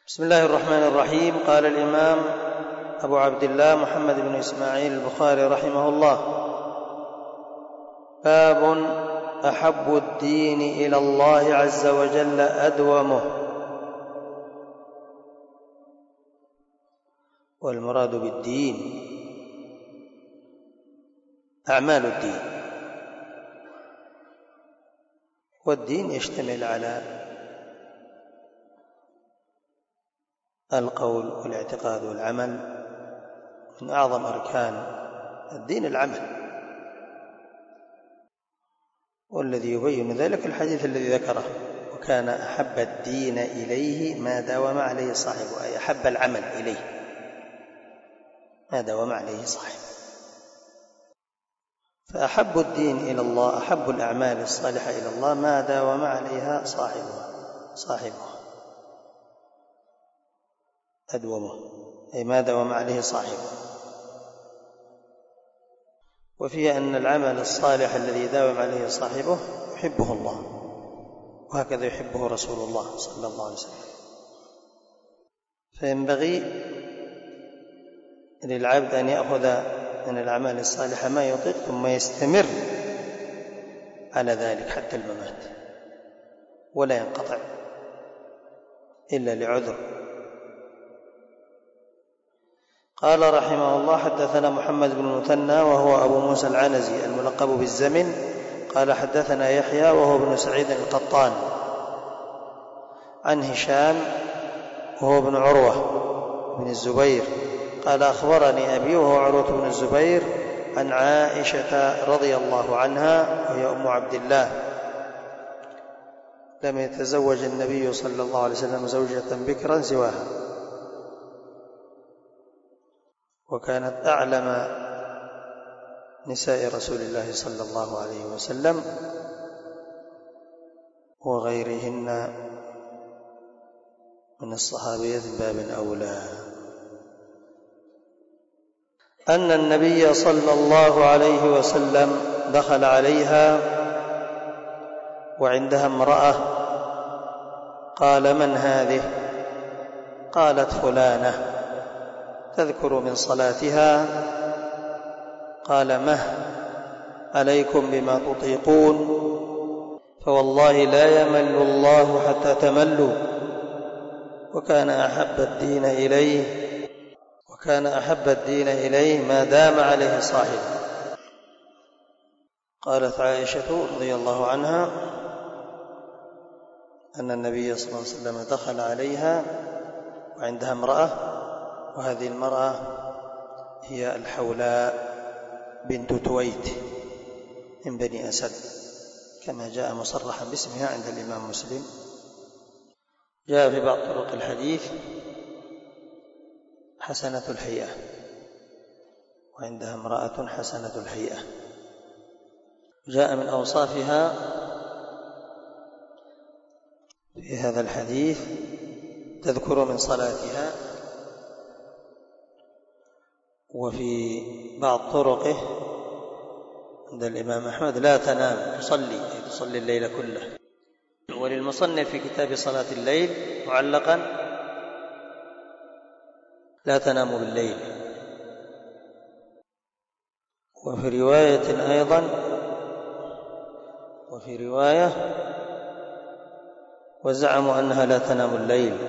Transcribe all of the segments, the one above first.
بسم الله الرحمن الرحيم. قال الإمام أبو عبد الله محمد بن إسماعيل البخاري رحمه الله: باب أحب الدين إلى الله عز وجل أدومه. والمراد بالدين أعمال الدين، والدين يشتمل على القول والاعتقاد والعمل. من أعظم أركان الدين العمل، والذي يبين ذلك الحديث الذي ذكره: وكان أحب الدين إليه ما داوم عليه صاحبه، أي أحب العمل إليه ما داوم عليه صاحبه. فأحب الدين إلى الله، أحب الأعمال الصالحة إلى الله ما داوم عليها صاحبه أدومه، أي ما داوم عليه صاحبه. وفيه أن العمل الصالح الذي داوم عليه صاحبه يحبه الله، وهكذا يحبه رسول الله صلى الله عليه وسلم. فينبغي للعبد أن يأخذ من الأعمال الصالحة ما يطيق، ثم يستمر على ذلك حتى الممات، ولا ينقطع إلا لعذر. قال رحمه الله: حدثنا محمد بن المثنى وهو أبو موسى العنزي الملقب بالزمن، قال حدثنا يحيى وهو ابن سعيد القطان عن هشام وهو ابن عروة بن الزبير قال أخبرني أبي وهو عروة بن الزبير عن عائشة رضي الله عنها وهي أم عبد الله: لم يتزوج النبي صلى الله عليه وسلم زوجة بكرا سواها، وكانت أعلم نساء رسول الله صلى الله عليه وسلم وغيرهن من الصحابية باب أولى. أن النبي صلى الله عليه وسلم دخل عليها وعندها امرأة، قال: من هذه؟ قالت: فلانة تذكر من صلاتها. قال: مه عليكم بما تطيقون، فوالله لا يمل الله حتى تملوا، وكان أحب الدين إليه ما دام عليه صاحبه. قالت عائشة رضي الله عنها أن النبي صلى الله عليه وسلم دخل عليها وعندها امرأة، وهذه المرأة هي الحولاء بنت تويت من بني أسد، كما جاء مصرحا باسمها عند الإمام مسلم. جاء في بعض طرق الحديث: حسنة الهيئة، وعندها امرأة حسنة الهيئة. جاء من أوصافها في هذا الحديث: تذكر من صلاتها. وفي بعض طرقه عند الإمام أحمد: لا تنام، تصلي الليل كله. وللمصنف في كتاب صلاة الليل معلقا: لا تنام بالليل. وفي رواية أيضا، وزعموا أنها لا تنام الليل.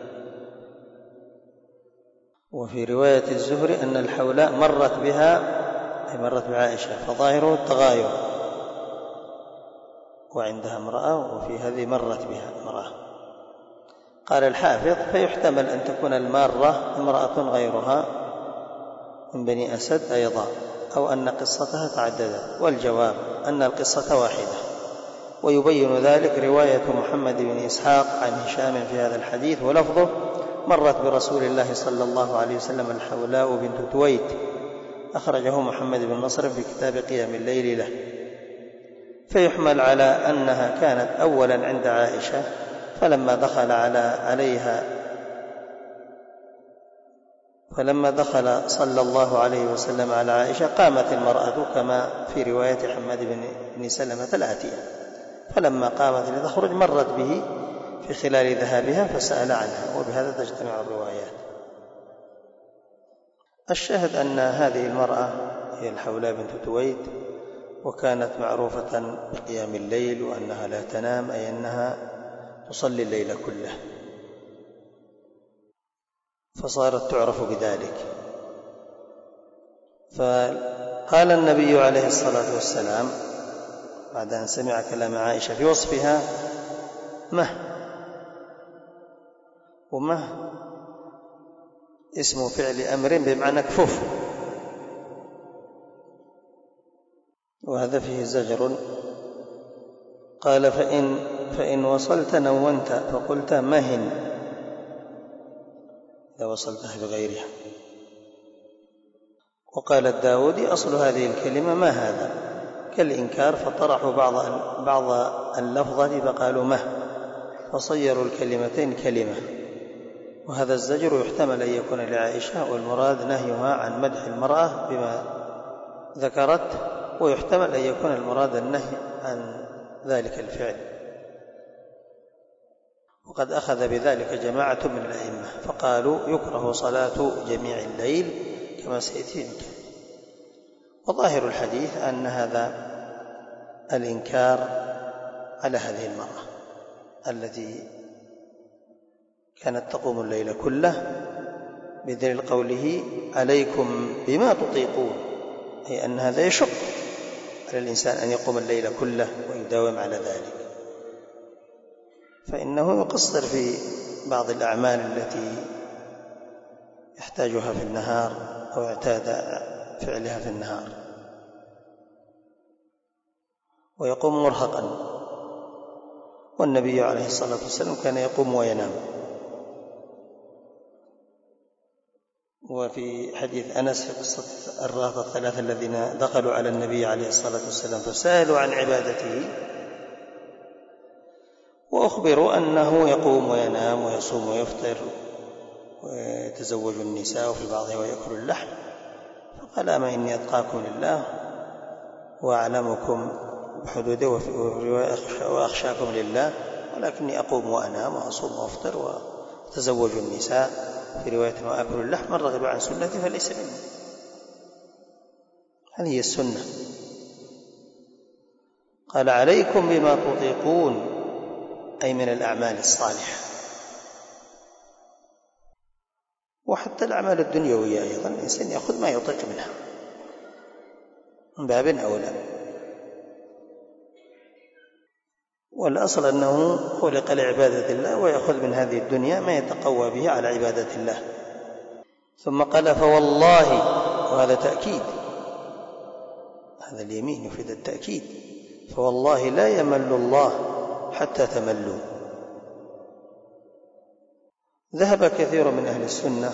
وفي رواية الزهري أن الحولاء مرت بها، أي مرت بعائشة، فظاهره التغاير، وعندها امرأة، وفي هذه مرت بها امرأة. قال الحافظ: فيحتمل أن تكون المارة امرأة غيرها من بني أسد أيضا، أو أن قصتها تعددت، والجواب أن القصة واحدة. ويبين ذلك رواية محمد بن إسحاق عن هشام في هذا الحديث، ولفظه: مرت برسول الله صلى الله عليه وسلم الحولاء بنت تويت، أخرجه محمد بن نصر في كتاب قيام الليل له. فيحمل على أنها كانت أولا عند عائشة، فلما دخل صلى الله عليه وسلم على عائشة قامت المرأة، كما في رواية حماد بن سلمة الآتية. فلما قامت لتخرج مرت به في خلال ذهابها فسأل عنها، وبهذا تجتمع الروايات. الشاهد أن هذه المرأة هي الحولاء بنت تويد، وكانت معروفة بقيام الليل، وأنها لا تنام، أي أنها تصلي الليل كله، فصارت تعرف بذلك. فقال النبي عليه الصلاة والسلام بعد أن سمع كلام عائشة في وصفها: مه. ومه اسم فعل أمر بمعنى كفوف، وهذا فيه زجر. قال: فإن وصلت نونت فقلت مهن، إذا وصلتها بغيرها. وقال الداودي: أصل هذه الكلمة ما هذا، كالإنكار، فطرحوا بعض اللفظة فقالوا مه، فصيروا الكلمتين كلمة. وهذا الزجر يحتمل أن يكون لعائشة، والمراد نهيها عن مدح المرأة بما ذكرت، ويحتمل أن يكون المراد النهي عن ذلك الفعل. وقد أخذ بذلك جماعة من الأئمة فقالوا: يكره صلاة جميع الليل كما سيأتي. وظاهر الحديث أن هذا الإنكار على هذه المرأة التي كانت تقوم الليل كله، بدليل قوله: عليكم بما تطيقون، أي أن هذا يشق على الإنسان أن يقوم الليل كله ويداوم على ذلك، فإنه يقصر في بعض الأعمال التي يحتاجها في النهار أو اعتاد فعلها في النهار، ويقوم مرهقا. والنبي عليه الصلاة والسلام كان يقوم وينام. وفي حديث أنس في قصة الرهط الثلاثة الذين دخلوا على النبي عليه الصلاة والسلام فسألوا عن عبادته، وأخبروا أنه يقوم وينام ويصوم ويفطر ويتزوج النساء، وفي بعضها ويأكل اللحم. فقال: أما إني أتقاكم لله وأعلمكم بحدوده وأخشاكم لله، ولكني أقوم وأنام وأصوم وأفطر وأتزوج النساء، في رواية وأكل اللحم، من رغب عن سنتي فليس مني. هذه هي السنة. قال: عليكم بما تطيقون، أي من الأعمال الصالحة. وحتى الأعمال الدنيوية أيضا الإنسان يأخذ ما يطيق منها من باب أولى. والأصل أنه خلق لعبادة الله، ويأخذ من هذه الدنيا ما يتقوى به على عبادة الله. ثم قال: فوالله، وهذا تأكيد، هذا اليمين يفيد التأكيد، فوالله لا يمل الله حتى تملوا. ذهب كثير من أهل السنة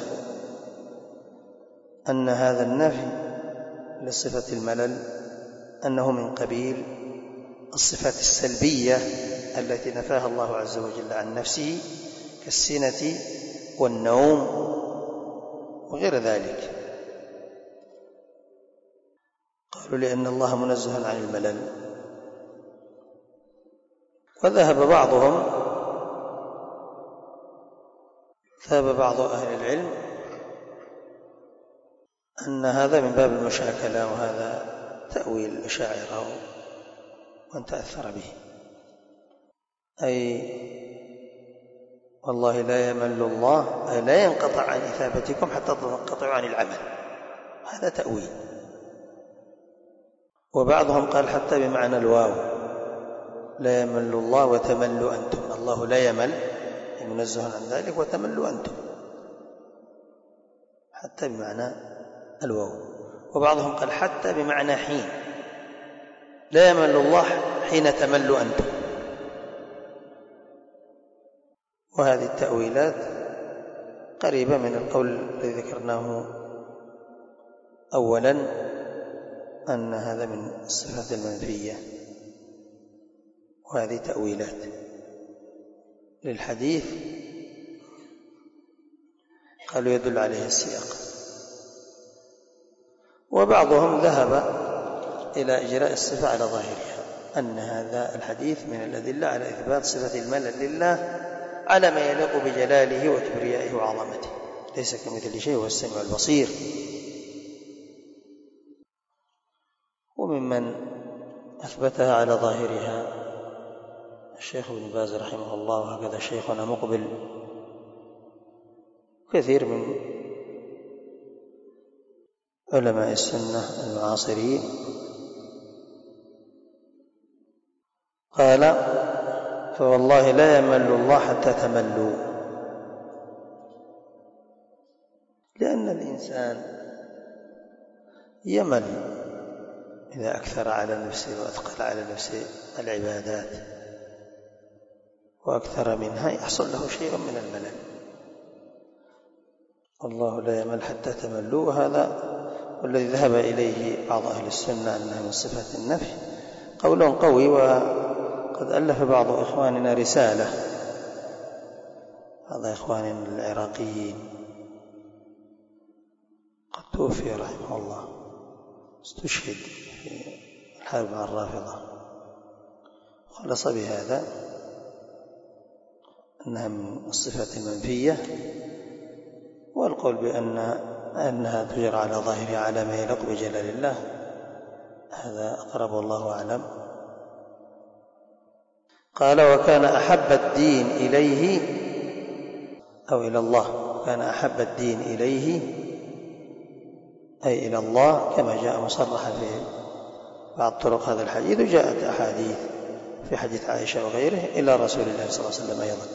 أن هذا النفي لصفة الملل أنه من قبيل الصفات السلبية التي نفاها الله عز وجل عن نفسه، كالسنة والنوم وغير ذلك. قالوا لأن الله منزه عن الملل. وذهب بعض أهل العلم أن هذا من باب المشاكلة، وهذا تأويل الأشاعرة ومن تأثر به، أي والله لا يمل الله، أي لا ينقطع عن إثابتكم حتى تنقطعوا عن العمل، هذا تأويل. وبعضهم قال حتى بمعنى الواو: لا يمل الله وتملوا أنتم، الله لا يمل منزه عن ذلك، وتملوا أنتم، حتى بمعنى الواو. وبعضهم قال حتى بمعنى حين، لا يمل الله حين تملوا أنتم. وهذه التأويلات قريبة من القول الذي ذكرناه أولا، أن هذا من الصفات المنفية، وهذه تأويلات للحديث قالوا يدل عليه السياق. وبعضهم ذهب إلى إجراء الصفة على ظاهرها، أن هذا الحديث من الأدلة على إثبات صفة الملل لله على ما يليق بجلاله وكبريائه وعظمته، ليس كمثل شيء هو السميع البصير. وممن أثبتها على ظاهرها الشيخ ابن باز رحمه الله، وهكذا شيخنا مقبل، كثير من علماء السنة المعاصرين. قال: فوالله لا يمل الله حتى تملوا، لأن الإنسان يمل إذا أكثر على نفسه وأثقل على نفسه العبادات وأكثر منها، يحصل له شيء من الملل. الله لا يمل حتى تملوا، وهذا والذي ذهب إليه بعض أهل السنة أنها من صفات النفي قول قوي. وقد ألف بعض إخواننا رسالة، بعض إخواننا العراقيين قد توفي رحمه الله، استشهد في الحرب مع الرافضة، خلص بهذا أنها من الصفات المنفية، والقول بأنها تجرى على ظاهرها على ما يليق بجلال الله، هذا أقرب الله أعلم. قال: وكان أحب الدين إليه أو إلى الله، كان أحب الدين إليه أي إلى الله، كما جاء مصرحا في بعض طرق هذا الحديث، وجاءت أحاديث في حديث عائشة وغيره إلى رسول الله صلى الله عليه وسلم أيضا،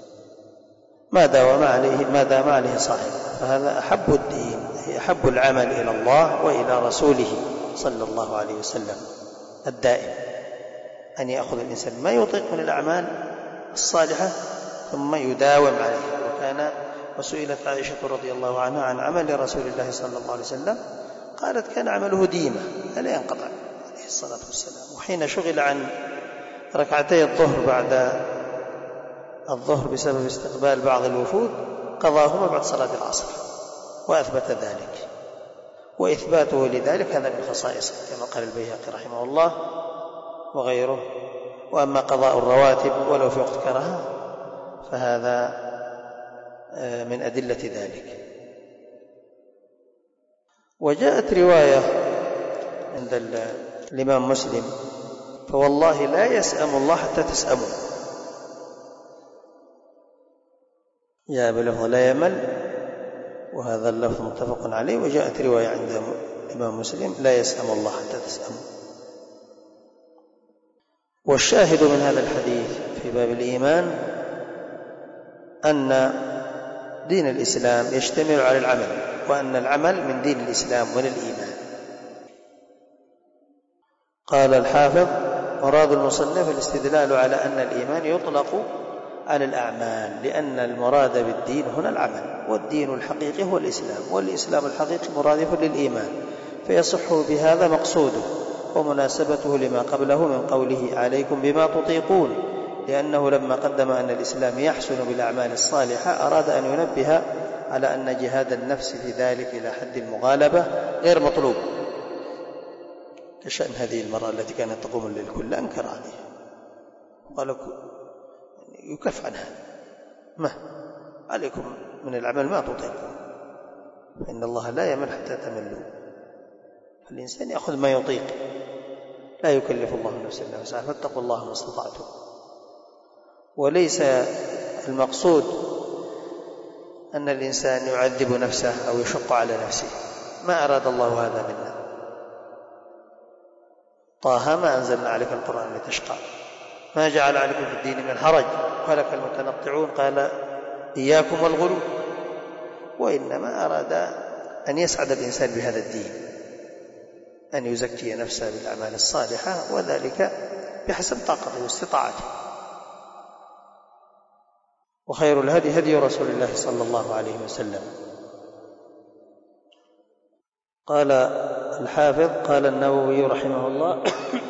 ما دام عليه صاحبه، فهذا أحب الدين، أي أحب العمل إلى الله وإلى رسوله صلى الله عليه وسلم الدائم، أن يأخذ الإنسان ما يطيق من الأعمال الصالحة ثم يداوم عليها. وسئلت عائشة رضي الله عنها عن عمل رسول الله صلى الله عليه وسلم، قالت: كان عمله ديمة لا ينقطع عليه الصلاة والسلام، وحين شغل عن ركعتي الظهر بعد الظهر بسبب استقبال بعض الوفود قضاهما بعد صلاة العصر، وأثبت ذلك، وإثباته لذلك هذا من خصائصه كما قال البيهقي رحمه الله وغيره. وأما قضاء الرواتب ولو في وقت كراهة فهذا من أدلة ذلك. وجاءت رواية عند الإمام مسلم: فوالله لا يسأم الله حتى تسأموا، جاء بلفظ لا يمل، وهذا اللفظ متفق عليه. وجاءت رواية عند الإمام مسلم: لا يسأم الله حتى تسأموا. والشاهد من هذا الحديث في باب الإيمان أن دين الإسلام يشتمل على العمل، وأن العمل من دين الإسلام ومن الإيمان. قال الحافظ: مراد المصنف الاستدلال على أن الإيمان يطلق على الأعمال، لأن المراد بالدين هنا العمل، والدين الحقيقي هو الإسلام، والإسلام الحقيقي مرادف للإيمان، فيصح بهذا مقصوده ومناسبته لما قبله من قوله: عليكم بما تطيقون، لأنه لما قدم أن الإسلام يحسن بالأعمال الصالحة أراد أن ينبه على أن جهاد النفس في ذلك إلى حد المغالبة غير مطلوب، كشأن هذه المرأة التي كانت تقوم الليل كله أنكر عليها وقال يكف عنها: ما عليكم من العمل ما تطيقون، فإن الله لا يمل حتى تملوا. فالإنسان يأخذ ما يطيق، لا يكلف الله نفسا إلا وسعها، فاتقوا الله ما استطعتم. وليس المقصود أن الإنسان يعذب نفسه أو يشق على نفسه، ما أراد الله هذا منا. طه: ما أنزلنا عليك القرآن لتشقى، ما جعل عليكم في الدين من حرج، هلك المتنطعون، قال: إياكم والغلو. وإنما أراد أن يسعد الإنسان بهذا الدين، أن يزكي نفسه بالأعمال الصالحة، وذلك بحسب طاقته واستطاعته. وخير الهدي هدي رسول الله صلى الله عليه وسلم. قال الحافظ: قال النووي رحمه الله: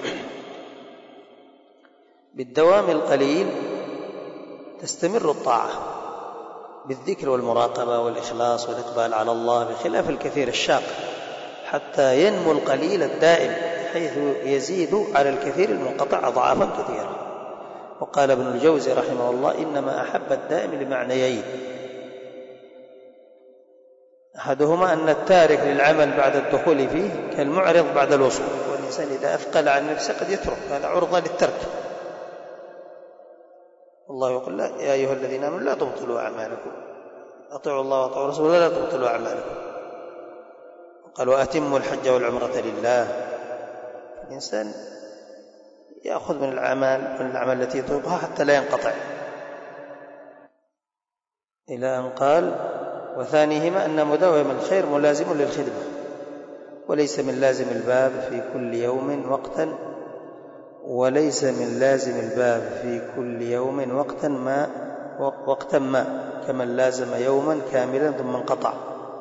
بالدوام القليل تستمر الطاعة، بالذكر والمراقبة والإخلاص والإقبال على الله، بخلاف الكثير الشاق، حتى ينمو القليل الدائم، حيث يزيد على الكثير المنقطع أضعافا كثيرة. وقال ابن الجوزي رحمه الله إنما أحب الدائم لمعنيين: أحدهما أن التارك للعمل بعد الدخول فيه كالمعرض بعد الوصول، والإنسان إذا أثقل عن نفسه قد يترك، هذا عرضة للترك. الله يقول: لا يا أيها الذين آمنوا لا تبطلوا أعمالكم، أطيعوا الله وأطيعوا الرسول ولا تبطلوا أعمالكم. قال: وأتموا الحج والعمرة لله. الإنسان يأخذ من الأعمال التي يطلبها حتى لا ينقطع، إلى أن قال: وثانيهما أن مداوم الخير ملازم للخدمة، وليس من لازم الباب في كل يوم وقتا، وليس من لازم الباب في كل يوم وقتا ما كمن لازم يوما كاملا ثم انقطع.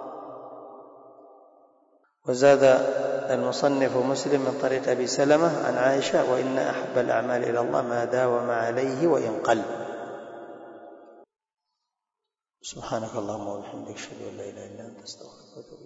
وزاد المصنف مسلم من طريق أبي سلمة عن عائشة: وإن أحب الأعمال إلى الله ما داوم عليه وإن قل. سبحانك اللهم وبحمدك، أشهد أن لا إله إلا أنت، أستغفرك وأتوب إليك.